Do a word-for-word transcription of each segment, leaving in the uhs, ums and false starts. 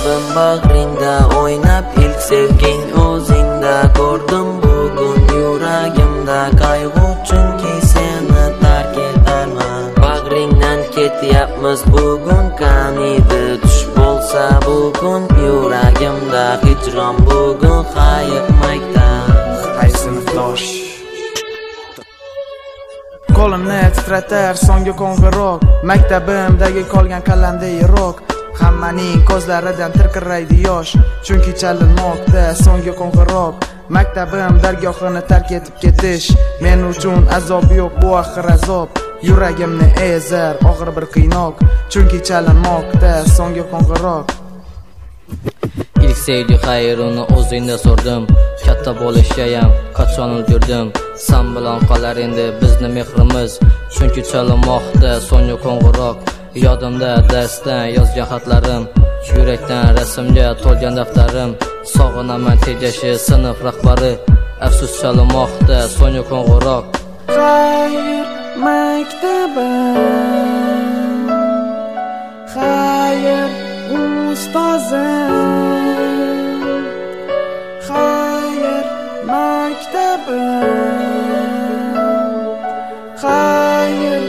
Maktabim bag'ringda o'ynab ilk sevging o'zingda ko'rdim bugun yuragimda qayg'u chunki seni tark etarman. Bag'ringdan ketyapmiz bugun kaniydi tush bo'lsa bugun yuragimda hijron bugun qayiq maktab. Hay sinfdosh qo'limni titratar so'nggi qo'ng'iroq, maktabimdagi qolgan qalamda yiroq. Hammaning ko'zlaridan tirqiraydi yosh, chunki chalinmoqda so'nggi qo'ng'iroq. Maktabim dargohini tark etib ketish men uchun azob yo'q, bu axir azob. Yuragimni ezar og'ir bir qiynoq, chunki chalinmoqda so'nggi qo'ng'iroq. İlk sevgi xayruni o'zingda so'rdim, katta bo'lishayam qachon ulgurdim. Sen bilan qolar endi bizni mehrimiz, chunki chalinmoqda so'nggi qo'ng'iroq. Yodimda darsdan yozgan xatlarim, yurakdan rasmga to'lgan daftarim. Sog'inaman tejashi sinf rahbari, afsus chalinmoqda so'nggi qo'ng'iroq. Xayr maktabim, xayr ustozim, xayr maktabim, xayr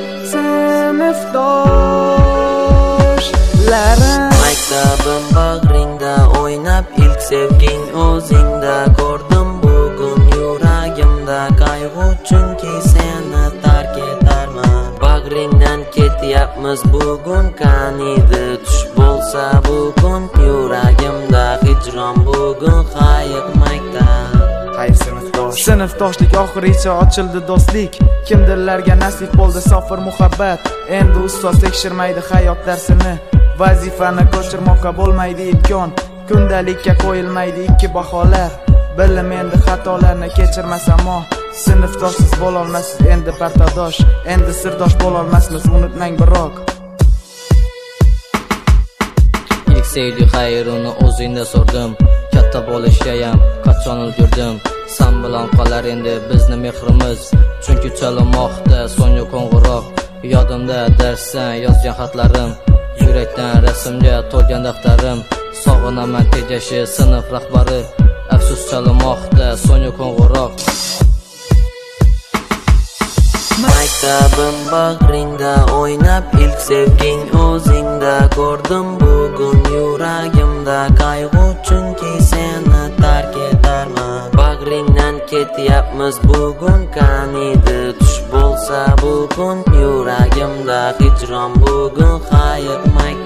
sinfdoshlarim. Maktabim bag'ringda o'ynab ilk sevging o'zingda ko'rdim bugun yuragimda qayg'u chunki seni tark etarman. Bag'ringdan ketyapmiz bugun kaniydi tush bo'lsa bugun yuragimda hijron bugun qayiq maktab. Hay sinfdosh sinfdoshlik oxiricha ochildi do'stlik, kimdirlarga nasib bo'ldi sofir muhabbat. Endi ustoz tekshirmaydi hayot darsini, vazifani ko'chirmoqqa bo'lmaydi imkon, kundalikka qo'yilmaydi ikki baholar. Bilim endi xatolarni kechirmas ammo sinfdoshsiz bo'lolmaysiz endi partadosh, endi sirdosh bo'lolmasmiz unutmang biroq. İlk sevgi xayruni o'zingda so'rdim, katta bo'lishayam qachon ulgurdim. Sen bilan qolar endi bizni mehrimiz, chunki chalinmoqda so'nggi qo'ng'iroq. Yodimda darsdan yozgan xatlarim, yurakdan rasmga to'lgan daftarim. Sog'inaman tejashi sinf rahbari, afsus chalinmoqda so'nggi qo'ng'iroq. Maktabim bag'ringda o'ynab ilk sevging o'zingda ko'rdim bugun yuragimda qayg'u chunki seni tark etarman. Bag'ringdan ketyapmiz bugun kaniydi tush bo'lsa bugun yuragimda hijron bugun qayiq maktab.